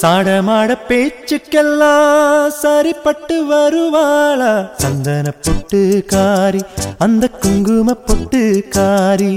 சாடமாட பேச்சுக்கெல்லாம் சரிப்பட்டு வருவாளா சந்தன பொட்டு காரி அந்த குங்கும பொட்டு காரி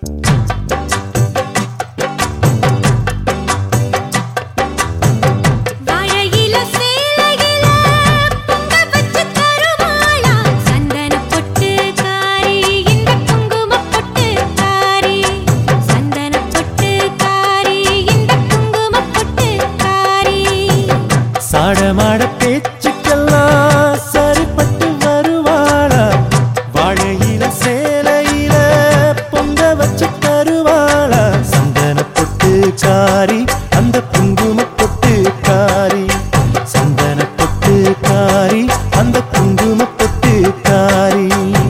சாடமாட பேச்சுக்கெல்லாம் சரிப்பட்டு வருவாளா வாழையில சேலையில பொங்க வச்சு தருவாளா சந்தன பொட்டு காரி அந்த குங்கும பொட்டு காரி சந்தன பொட்டு காரி அந்த குங்கும பொட்டு காரி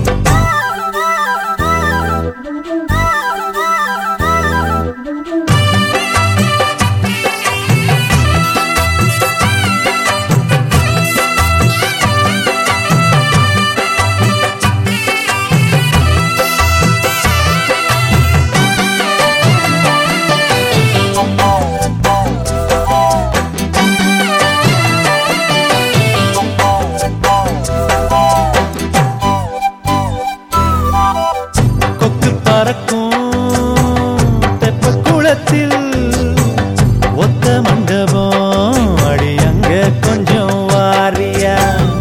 தெப்பக்குளத்தில் ஒத்த மண்டபம் அடி அங்க கொஞ்சம் வாரியா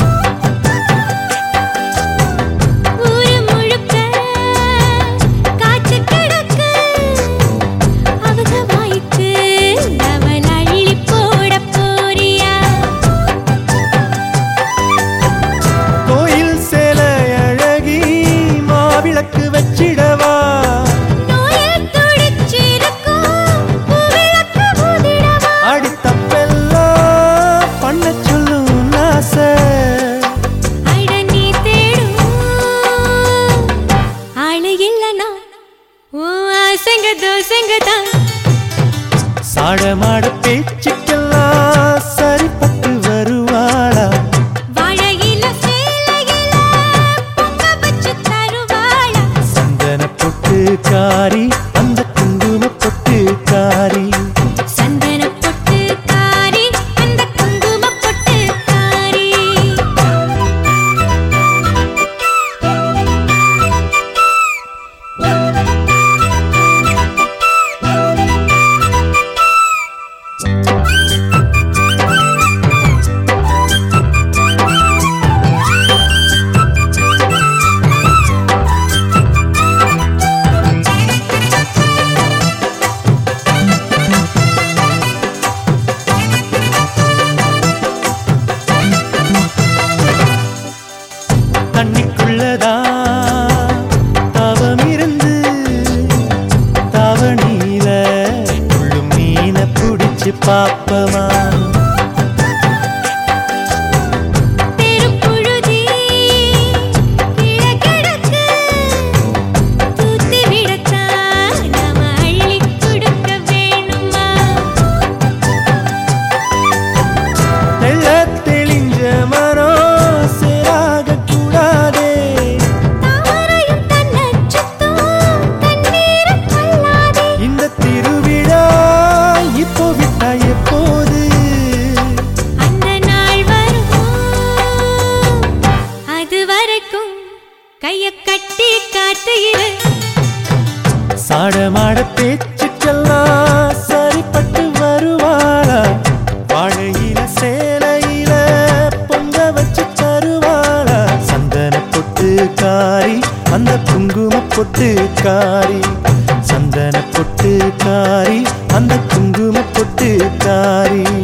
ஊரு முழுக்க காற்று கிடக்கு அவங்க வாய்க்கு அவள் அள்ளி போட போறியா கோயில் சேலை அழகி மாவிளக்கு வச்சிடவா சாடமாட பேச்சுக்கெல்லாம் சரிப்பட்டு வருவாளா வாழையில சேலையில பொங்க வச்சு தருவாளா சந்தன பொட்டு காரி அந்த குங்கும பொட்டு காரி சந்தன பொட்டு காரி அந்த குங்கும பொட்டு காரி தண்ணிக்குள்ளதா தவம் இருந்து தவணியில உள்ளும் மீன புடிச்சு பாப்பமா கைய கட்டி காட்டுகிற சாடமாட பேச்சுக்கெல்லாம் சரிப்பட்டு வருவாளா வாழையில சேலையில பொங்க வச்சு தருவாளா சந்தன பொட்டு காரி அந்த குங்கும பொட்டு காரி சந்தன பொட்டு காரி அந்த குங்கும பொட்டு காரி